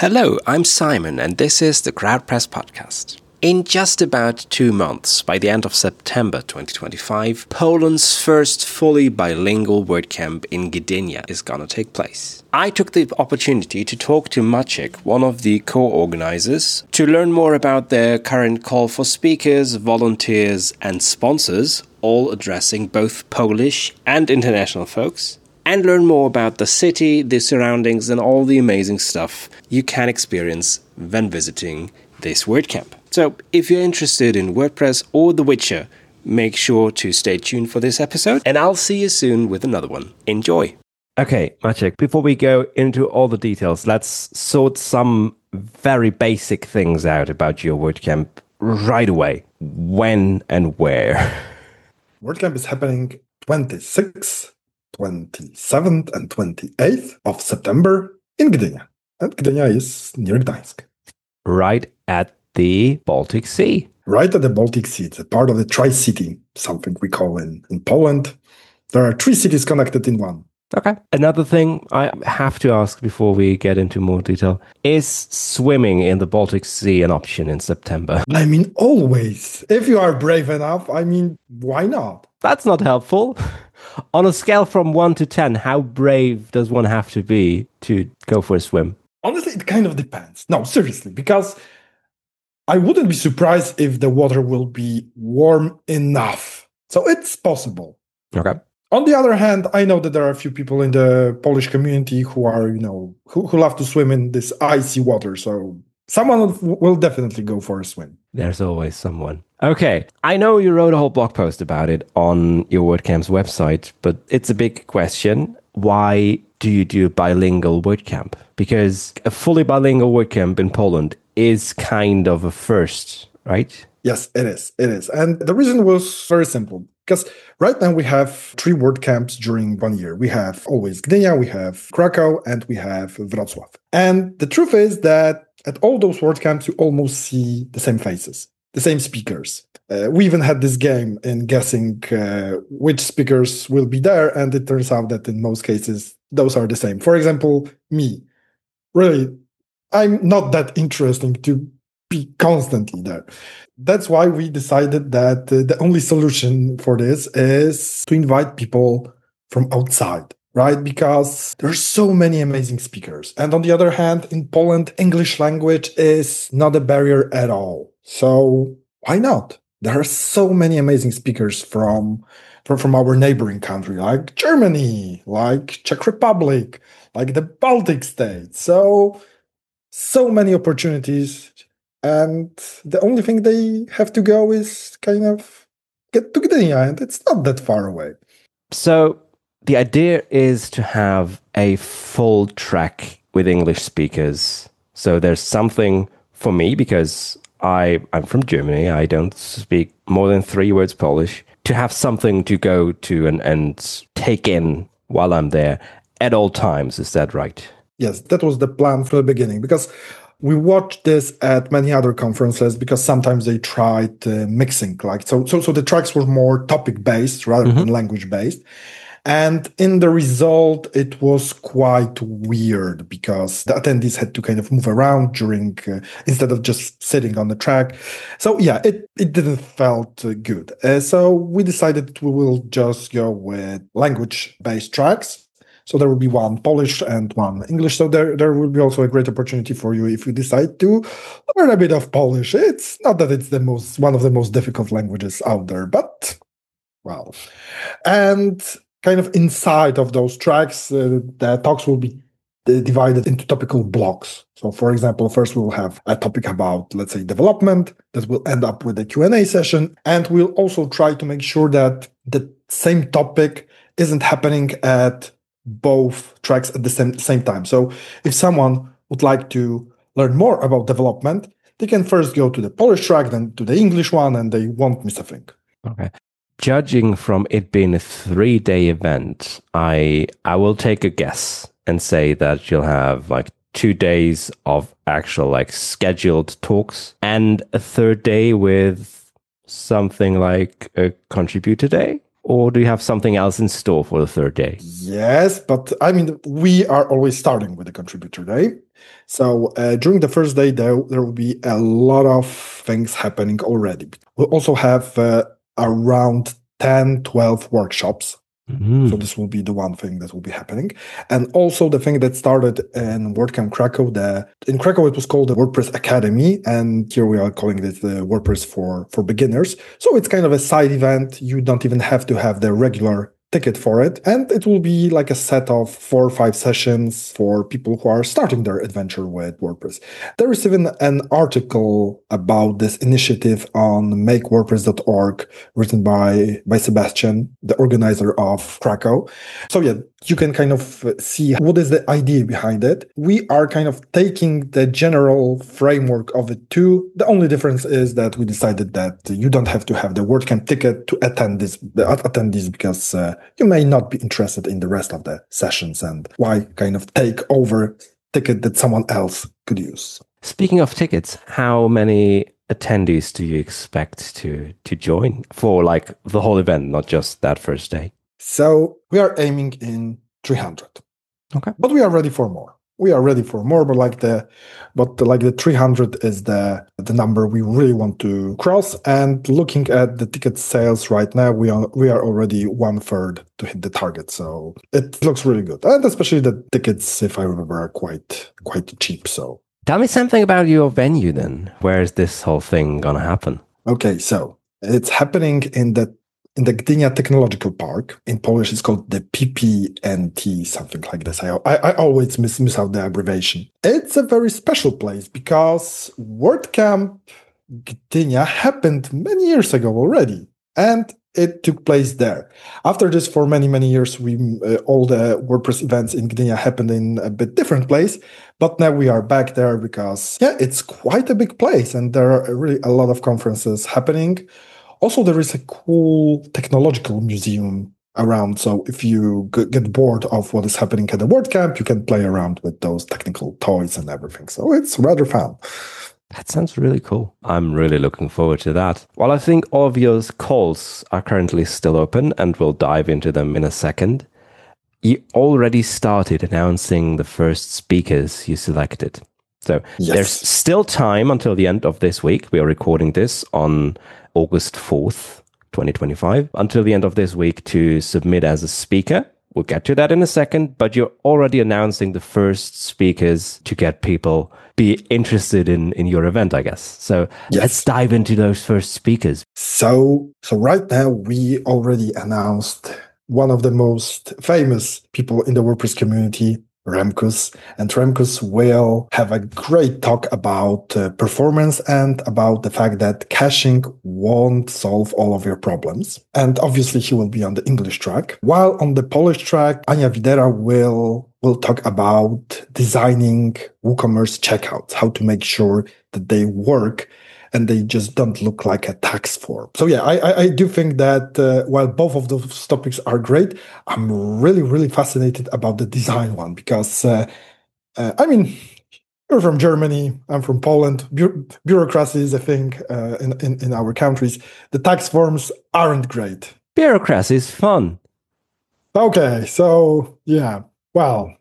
Hello, I'm Simon, and this is the CrowdPress podcast. In just about 2 months, by the end of September 2025, Poland's first fully bilingual WordCamp in Gdynia is gonna take place. I took the opportunity to talk to Maciek, one of the co-organizers, to learn more about their current call for speakers, volunteers, and sponsors, all addressing both Polish and international folks, and learn more about the city, the surroundings, and all the amazing stuff you can experience when visiting this WordCamp. So, if you're interested in WordPress or The Witcher, make sure to stay tuned for this episode, and I'll see you soon with another one. Enjoy! Okay, Maciek, before we go into all the details, let's sort some very basic things out about your WordCamp right away. When and where? WordCamp is happening 26th, 27th, and 28th of September in Gdynia. And Gdynia is near Gdańsk. Right at the Baltic Sea. Right at the Baltic Sea. It's a part of the Tri-City, something we call in Poland. There are 3 cities connected in one. Okay. Another thing I have to ask before we get into more detail, is swimming in the Baltic Sea an option in September? I mean, always. If you are brave enough, why not? That's not helpful. On a scale from 1 to 10, how brave does one have to be to go for a swim? Honestly, it kind of depends. No, seriously, because I wouldn't be surprised if the water will be warm enough. So it's possible. Okay. On the other hand, I know that there are a few people in the Polish community who are, who love to swim in this icy water. So someone will definitely go for a swim. There's always someone. Okay. I know you wrote a whole blog post about it on your WordCamp's website, but it's a big question. Why do you do a bilingual WordCamp? Because a fully bilingual WordCamp in Poland is kind of a first, right? Yes, it is. It is. And the reason was very simple. Because right now we have 3 WordCamps during 1 year. We have always Gdynia, we have Krakow, and we have Wrocław. And the truth is that at all those WordCamps, you almost see the same faces, the same speakers. We even had this game in guessing which speakers will be there, and it turns out that in most cases, those are the same. For example, me. Really, I'm not that interesting to be constantly there. That's why we decided that the only solution for this is to invite people from outside, right? Because there are so many amazing speakers. And on the other hand, in Poland, English language is not a barrier at all. So why not? There are so many amazing speakers from our neighboring country, like Germany, like Czech Republic, like the Baltic states. So many opportunities. And the only thing they have to go is kind of get to Gdynia, and it's not that far away. So the idea is to have a full track with English speakers. So there's something for me, because I'm from Germany. I don't speak more than 3 words Polish. To have something to go to and take in while I'm there at all times. Is that right? Yes, that was the plan from the beginning, because we watched this at many other conferences, because sometimes they tried mixing, so the tracks were more topic based rather than language based. And in the result, it was quite weird, because the attendees had to kind of move around during, instead of just sitting on the track. So yeah, it didn't felt good. So we decided we will just go with language based tracks. So there will be 1 Polish and 1 English. So there will be also a great opportunity for you if you decide to learn a bit of Polish. It's not that it's one of the most difficult languages out there, but well. And kind of inside of those tracks, the talks will be divided into topical blocks. So for example, first we'll have a topic about, let's say, development that will end up with a Q&A session. And we'll also try to make sure that the same topic isn't happening at both tracks at the same time. So if someone would like to learn more about development, they can first go to the Polish track, then to the English one, and they won't miss a thing. Okay. Judging from it being a 3-day event, I will take a guess and say that you'll have like 2 days of actual like scheduled talks and a 3rd day with something like a contributor day. Or do you have something else in store for the third day? Yes, but I mean, we are always starting with the contributor day. So during the first day, there will be a lot of things happening already. We'll also have around 10, 12 workshops. So this will be the one thing that will be happening. And also the thing that started in WordCamp Krakow, in Krakow it was called the WordPress Academy, and here we are calling it the WordPress for beginners. So it's kind of a side event. You don't even have to have the regular ticket for it. And it will be like a set of 4 or 5 sessions for people who are starting their adventure with WordPress. There is even an article about this initiative on makewordpress.org written by Sebastian, the organizer of Krakow. So yeah, you can kind of see what is the idea behind it. We are kind of taking the general framework of it too. The only difference is that we decided that you don't have to have the WordCamp ticket to attend this because you may not be interested in the rest of the sessions, and why kind of take over ticket that someone else could use. Speaking of tickets, how many attendees do you expect to join for like the whole event, not just that first day? So we are aiming in 300. Okay. But we are ready for more. But the 300 is the number we really want to cross. And looking at the ticket sales right now, we are already 1/3 to hit the target. So it looks really good. And especially the tickets, if I remember, are quite cheap. So tell me something about your venue then. Where is this whole thing gonna happen? Okay, so it's happening in the Gdynia Technological Park. In Polish, it's called the PPNT, something like this. I always miss out the abbreviation. It's a very special place because WordCamp Gdynia happened many years ago already, and it took place there. After this, for many, many years, all the WordPress events in Gdynia happened in a bit different place, but now we are back there because, yeah, it's quite a big place, and there are really a lot of conferences happening. Also, there is a cool technological museum around. So if you get bored of what is happening at the WordCamp, you can play around with those technical toys and everything. So it's rather fun. That sounds really cool. I'm really looking forward to that. Well, I think all of your calls are currently still open, and we'll dive into them in a second. You already started announcing the first speakers you selected. So yes. There's still time until the end of this week. We are recording this on August 4th, 2025, until the end of this week to submit as a speaker. We'll get to that in a second, but you're already announcing the first speakers to get people be interested in your event, I guess. So yes. Let's dive into those first speakers. So right now we already announced one of the most famous people in the WordPress community, Remkus, and Remkus will have a great talk about performance and about the fact that caching won't solve all of your problems. And obviously he will be on the English track. While on the Polish track, Ania Widera will talk about designing WooCommerce checkouts, how to make sure that they work and they just don't look like a tax form. So yeah, I do think that while both of those topics are great, I'm really, really fascinated about the design one because, I mean, you're from Germany, I'm from Poland. Bureaucracy is a thing in our countries. The tax forms aren't great. Bureaucracy is fun. Okay, so yeah, well.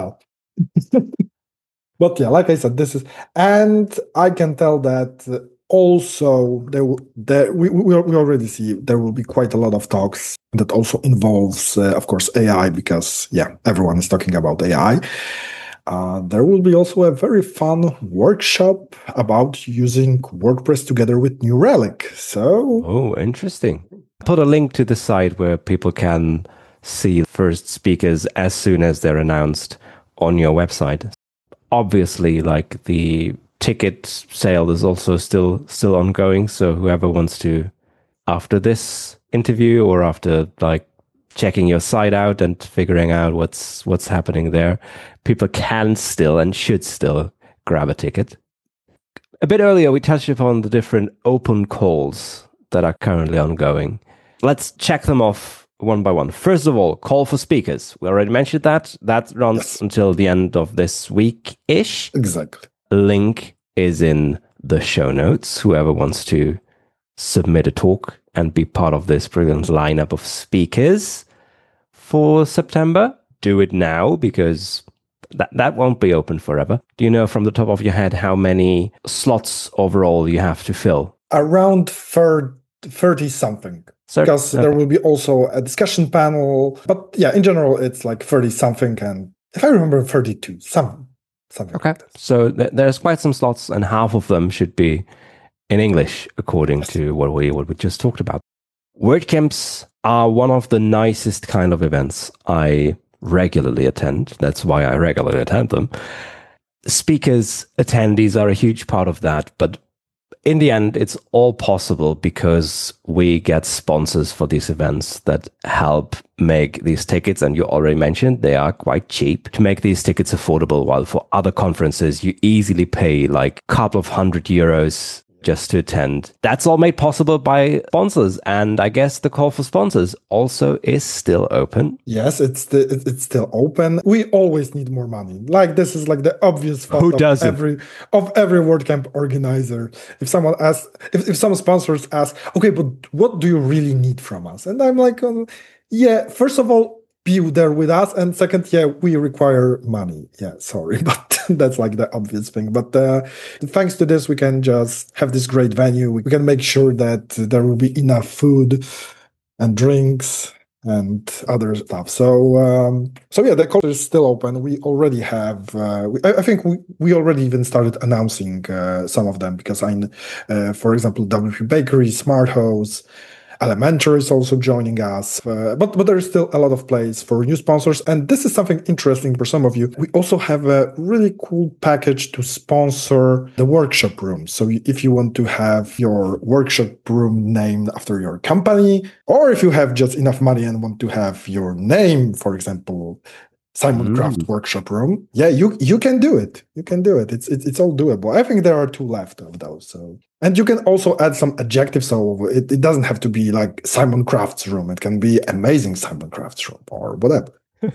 But yeah, like I said, and I can tell that also we already see there will be quite a lot of talks that also involves, of course, AI, because yeah, everyone is talking about AI. There will be also a very fun workshop about using WordPress together with New Relic. So, interesting. Put a link to the site where people can see first speakers as soon as they're announced on your website. Obviously, like the ticket sale is also still ongoing. So whoever wants to, after this interview or after like checking your site out and figuring out what's happening there, people can still and should still grab a ticket. A bit earlier, we touched upon the different open calls that are currently ongoing. Let's check them off one by one. First of all, call for speakers. We already mentioned that. That runs until the end of this week-ish. Exactly. Link is in the show notes. Whoever wants to submit a talk and be part of this brilliant lineup of speakers for September, do it now, because that won't be open forever. Do you know from the top of your head how many slots overall you have to fill? Around 30 something. Because there will be also a discussion panel. But yeah, in general, it's like 30 something. And if I remember, 32, something okay. Like that. So there's quite some slots, and half of them should be in English, according to what we just talked about. WordCamps are one of the nicest kind of events I regularly attend. That's why I regularly attend them. Speakers, attendees are a huge part of that, but in the end, it's all possible because we get sponsors for these events that help make these tickets. And you already mentioned they are quite cheap to make these tickets affordable. While for other conferences, you easily pay like a couple of €100 just to attend. That's all made possible by sponsors. And I guess the call for sponsors also is still open. Yes, it's still open. We always need more money. Like this is like the obvious fact of every WordCamp organizer. If someone asks, if some sponsors ask, okay, but what do you really need from us? And I'm like, yeah, first of all, be there with us, and second, yeah, we require money. Yeah, sorry, but that's like the obvious thing. But thanks to this, we can just have this great venue. We can make sure that there will be enough food and drinks and other stuff. So yeah, the call is still open. We already have. I think we already even started announcing some of them because for example, WP Bakery, Smart House. Elementor is also joining us, but there is still a lot of place for new sponsors, and this is something interesting for some of you. We also have a really cool package to sponsor the workshop room. So if you want to have your workshop room named after your company, or if you have just enough money and want to have your name, for example, Simon Craft Workshop Room. Yeah, you can do it. You can do it. It's all doable. I think there are 2 left of those. So, and you can also add some adjectives. So it doesn't have to be like Simon Craft's room. It can be amazing Simon Craft's room or whatever.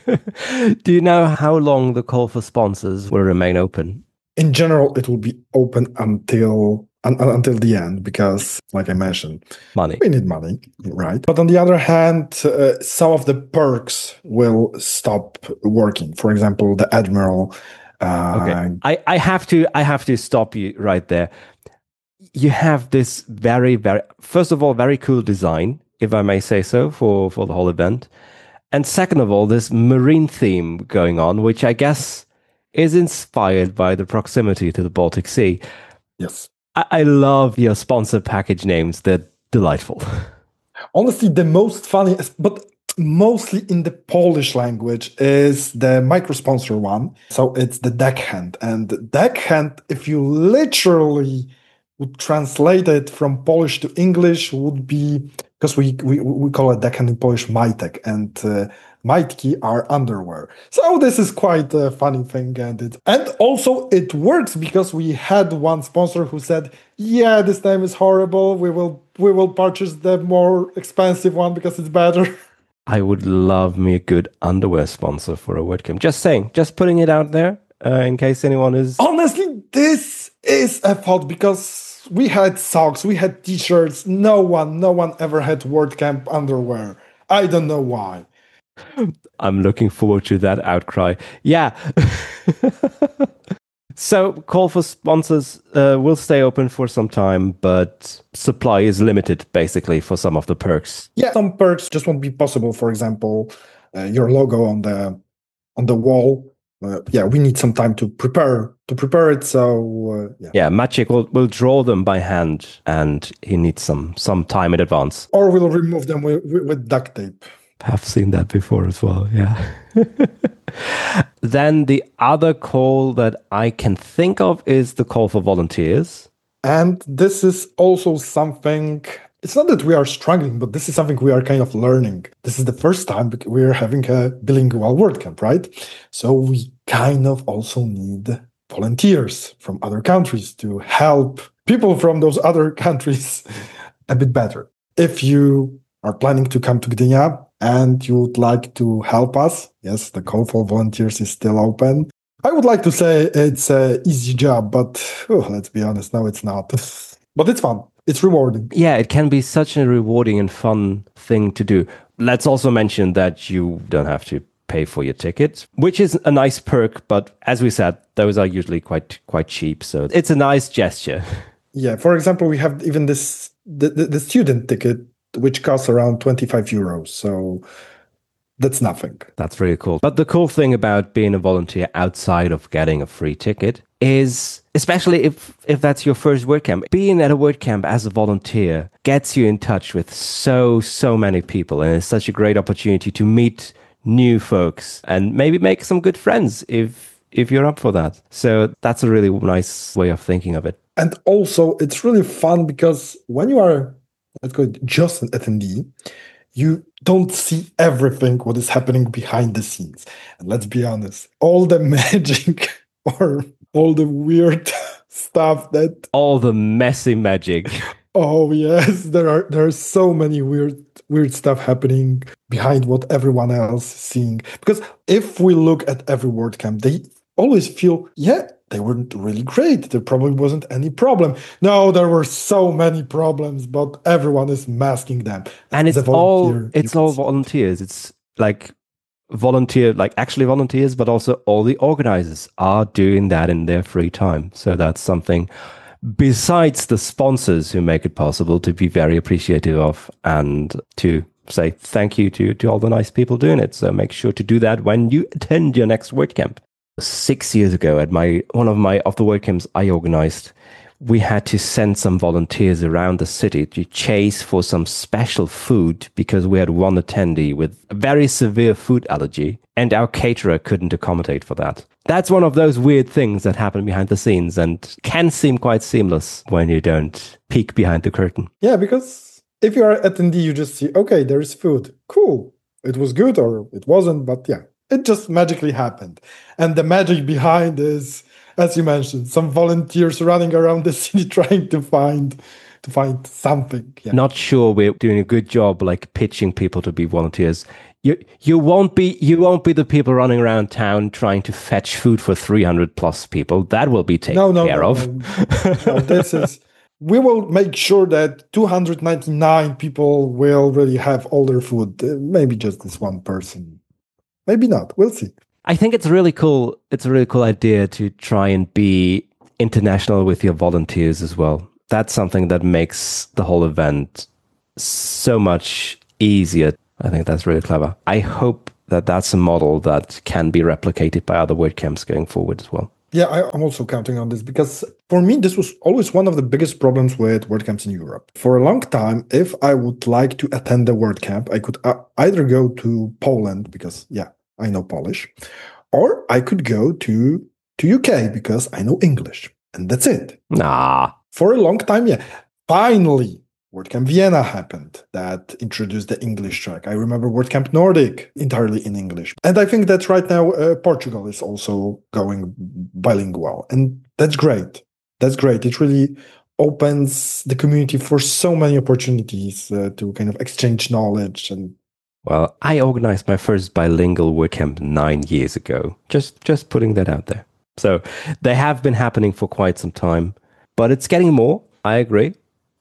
Do you know how long the call for sponsors will remain open? In general, it will be open until the end because, like I mentioned, we need money, right? But on the other hand, some of the perks will stop working. For example, the Admiral. Okay, I have to stop you right there. You have this very, very, first of all, very cool design, if I may say so, for the whole event. And second of all, this marine theme going on, which I guess is inspired by the proximity to the Baltic Sea. Yes. I love your sponsor package names. They're delightful. Honestly, the most funny, but mostly in the Polish language, is the micro-sponsor one. So it's the deckhand. And deckhand, if you literally would translate it from Polish to English, would be, because we call it deckhand in Polish majtek, and majtki are underwear. So this is quite a funny thing, and also it works because we had one sponsor who said, "Yeah, this name is horrible. We will purchase the more expensive one because it's better." I would love me a good underwear sponsor for a WordCamp. Just saying, just putting it out there in case anyone is. Honestly, this is a thought because we had socks, we had t-shirts. No one ever had WordCamp underwear. I don't know why. I'm looking forward to that outcry. Yeah. So call for sponsors will stay open for some time, but supply is limited basically for some of the perks. Yeah, some perks just won't be possible. For example, your logo on the wall. Yeah, we need some time to prepare it. So yeah, Maciek will draw them by hand, and he needs some time in advance. Or we'll remove them with duct tape. I've seen that before as well. Yeah. Then the other call that I can think of is the call for volunteers. And this is also something. It's not that we are struggling, but this is something we are kind of learning. This is the first time we're having a bilingual WordCamp, right? So we kind of also need volunteers from other countries to help people from those other countries a bit better. If you are planning to come to Gdynia and you would like to help us, yes, the call for volunteers is still open. I would like to say it's an easy job, but let's be honest, no, it's not. But it's fun. It's rewarding. Yeah, it can be such a rewarding and fun thing to do. Let's also mention that you don't have to pay for your ticket, which is a nice perk. But as we said, those are usually quite cheap. So it's a nice gesture. Yeah. For example, we have even the student ticket, which costs around 25 euros. So that's nothing. That's really cool. But the cool thing about being a volunteer outside of getting a free ticket is, especially if that's your first WordCamp, being at a WordCamp as a volunteer gets you in touch with so many people. And it's such a great opportunity to meet new folks and maybe make some good friends if you're up for that. So that's a really nice way of thinking of it. And also, it's really fun because when you are, let's go, just an attendee, you don't see everything what is happening behind the scenes. And let's be honest, all the magic or all the weird stuff that... All the messy magic. Oh, yes, there are so many weird stuff happening behind what everyone else is seeing. Because if we look at every WordCamp, they always feel, yeah, they weren't really great. There probably wasn't any problem. No, there were so many problems, but everyone is masking them. And it's all volunteers. It's like actually volunteers, but also all the organizers are doing that in their free time. So that's something besides the sponsors who make it possible to be very appreciative of and to say thank you to all the nice people doing it. So make sure to do that when you attend your next WordCamp. 6 years ago at one of the WordCamps I organized, we had to send some volunteers around the city to chase for some special food because we had one attendee with a very severe food allergy and our caterer couldn't accommodate for that. That's one of those weird things that happen behind the scenes and can seem quite seamless when you don't peek behind the curtain. Yeah, because if you are an attendee, you just see, okay, there is food. Cool. It was good or it wasn't, but yeah, it just magically happened. And the magic behind is, as you mentioned, some volunteers running around the city trying to find something. Yeah. Not sure we're doing a good job like pitching people to be volunteers. You won't be the people running around town trying to fetch food for 300 plus people. That will be taken care of. No, we will make sure that 299 people will really have all their food. Maybe just this one person. Maybe not. We'll see. I think it's really cool. It's a really cool idea to try and be international with your volunteers as well. That's something that makes the whole event so much easier. I think that's really clever. I hope that that's a model that can be replicated by other WordCamps going forward as well. Yeah, I'm also counting on this because for me, this was always one of the biggest problems with WordCamps in Europe. For a long time, if I would like to attend a WordCamp, I could either go to Poland because, yeah, I know Polish, or I could go to UK because I know English. And that's it. Nah. For a long time, yeah. Finally, WordCamp Vienna happened that introduced the English track. I remember WordCamp Nordic entirely in English. And I think that right now Portugal is also going bilingual. And that's great. That's great. It really opens the community for so many opportunities to kind of exchange knowledge. And well, I organized my first bilingual WordCamp 9 years ago. Just putting that out there. So they have been happening for quite some time, but it's getting more. I agree.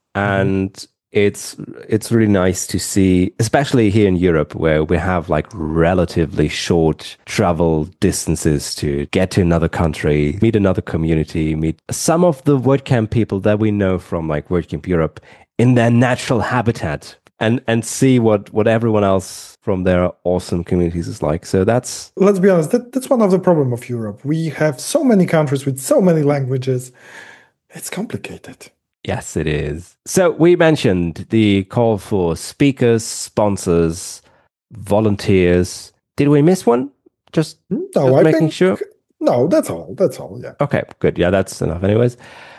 And it's really nice to see, especially here in Europe, where we have like relatively short travel distances to get to another country, meet another community, meet some of the WordCamp people that we know from like WordCamp Europe in their natural habitat and see what everyone else from their awesome communities is like. So that's... Let's be honest, that's one of the problems of Europe. We have so many countries with so many languages. It's complicated. Yes, it is. So we mentioned the call for speakers, sponsors, volunteers. Did we miss one? Just making sure? No, that's all. That's all, yeah. Okay, good. Yeah, that's enough anyways.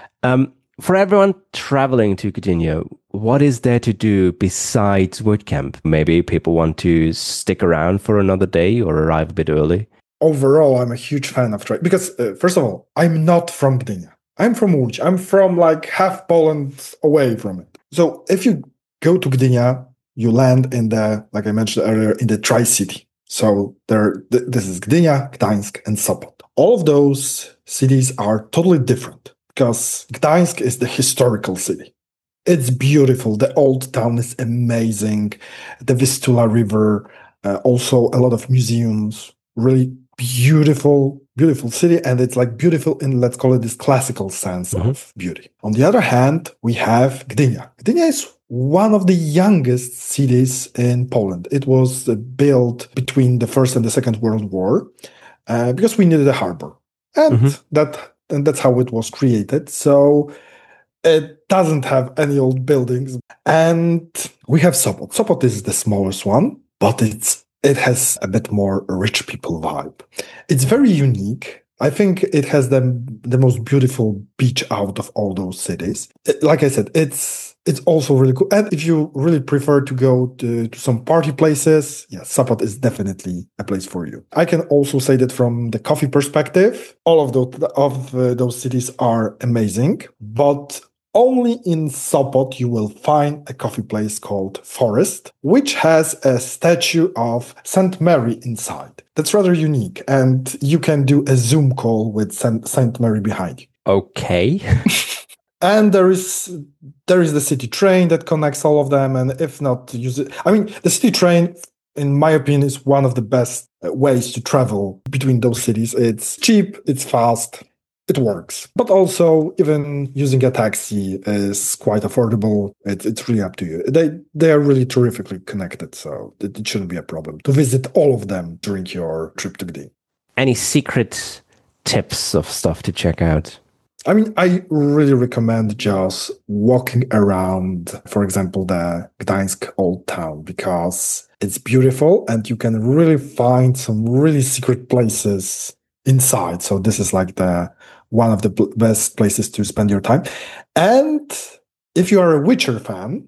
For everyone traveling to Gdynia, what is there to do besides WordCamp? Maybe people want to stick around for another day or arrive a bit early. Overall, I'm a huge fan of travel because, first of all, I'm not from Gdynia. I'm from Łódź. I'm from like half Poland away from it. So if you go to Gdynia, you land in the, like I mentioned earlier, in the Tri-City. So this is Gdynia, Gdańsk, and Sopot. All of those cities are totally different because Gdańsk is the historical city. It's beautiful. The old town is amazing. The Vistula River, also a lot of museums. Really beautiful, beautiful city, and it's like beautiful in, let's call it, this classical sense of beauty. On the other hand, we have Gdynia. Gdynia is one of the youngest cities in Poland. It was built between the First and the Second World War because we needed a harbor, and that's how it was created. So it doesn't have any old buildings. And we have Sopot. Sopot is the smallest one, but it has a bit more rich people vibe. It's very unique. I think it has the most beautiful beach out of all those cities. Like I said, it's also really cool. And if you really prefer to go to some party places, yeah, Sopot is definitely a place for you. I can also say that from the coffee perspective, all of those cities are amazing, but only in Sopot you will find a coffee place called Forest, which has a statue of Saint Mary inside. That's rather unique, and you can do a Zoom call with Saint Mary behind you. Okay. And there is the city train that connects all of them, and if not, use it. I mean, the city train, in my opinion, is one of the best ways to travel between those cities. It's cheap, it's fast, it works. But also, even using a taxi is quite affordable. It's really up to you. They are really terrifically connected, so it shouldn't be a problem to visit all of them during your trip to Gdynia. Any secret tips of stuff to check out? I mean, I really recommend just walking around, for example, the Gdańsk Old Town, because it's beautiful and you can really find some really secret places inside. So this is like one of the best places to spend your time. And if you are a Witcher fan,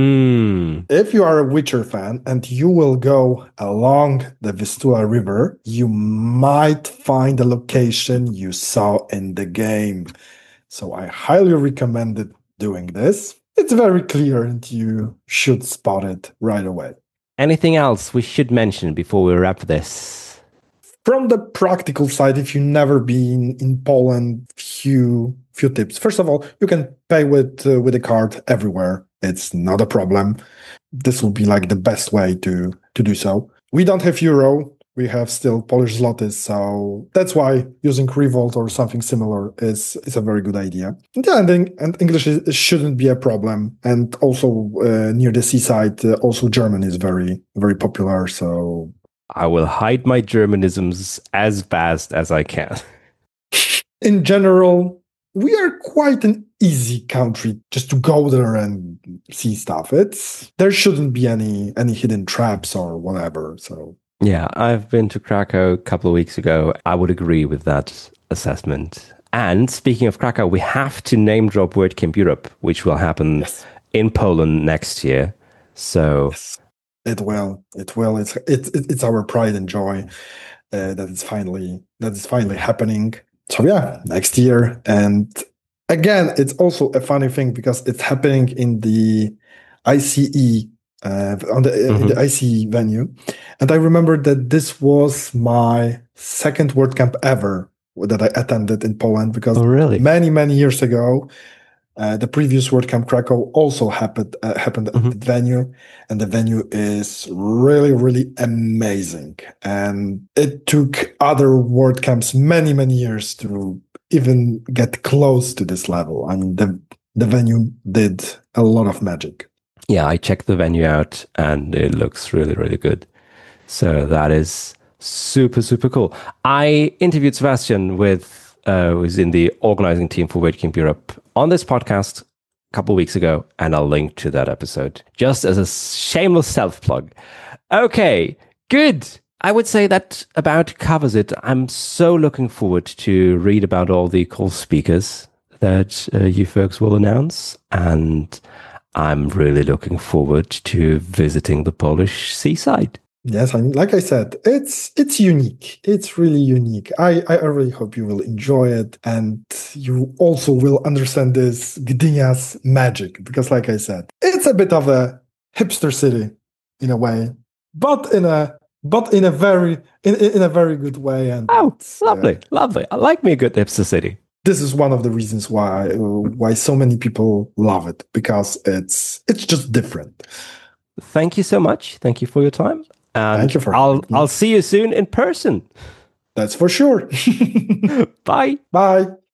and you will go along the Vistula River, you might find a location you saw in the game. So I highly recommend doing this. It's very clear and you should spot it right away. Anything else we should mention before we wrap this? From the practical side, if you've never been in Poland, few tips. First of all, you can pay with a card everywhere. It's not a problem. This will be like the best way to do so. We don't have euro. We have still Polish zlotys, so that's why using Revolt or something similar is a very good idea. And English shouldn't be a problem. And also near the seaside, also German is very, very popular. So I will hide my Germanisms as fast as I can. In general, we are quite an easy country just to go there and see stuff. There shouldn't be any hidden traps or whatever. So yeah, I've been to Krakow a couple of weeks ago. I would agree with that assessment. And speaking of Krakow, we have to name drop WordCamp Europe, which will happen in Poland next year. So yes. It will. It's our pride and joy that it's finally happening. So yeah, next year. And again, it's also a funny thing because it's happening in the ICE in the ICE venue. And I remember that this was my second WordCamp ever that I attended in Poland because many years ago. The previous WordCamp Krakow also happened at the venue, and the venue is really, really amazing. And it took other WordCamps many years to even get close to this level. I mean, the venue did a lot of magic. Yeah, I checked the venue out, and it looks really, really good. So that is super, super cool. I interviewed Sebastian who's in the organizing team for WordCamp Europe on this podcast a couple of weeks ago, and I'll link to that episode just as a shameless self-plug. Okay, good. I would say that about covers it. I'm so looking forward to read about all the cool speakers that you folks will announce, and I'm really looking forward to visiting the Polish seaside. Yes, I mean, like I said, it's unique. It's really unique. I really hope you will enjoy it, and you also will understand this Gdynia's magic, because like I said, it's a bit of a hipster city in a way, but in a very good way. And lovely. I like me a good hipster city. this is one of the reasons why so many people love it, because it's just different. Thank you so much. Thank you for your time. And Thank you for I'll see you soon in person. That's for sure. Bye. Bye.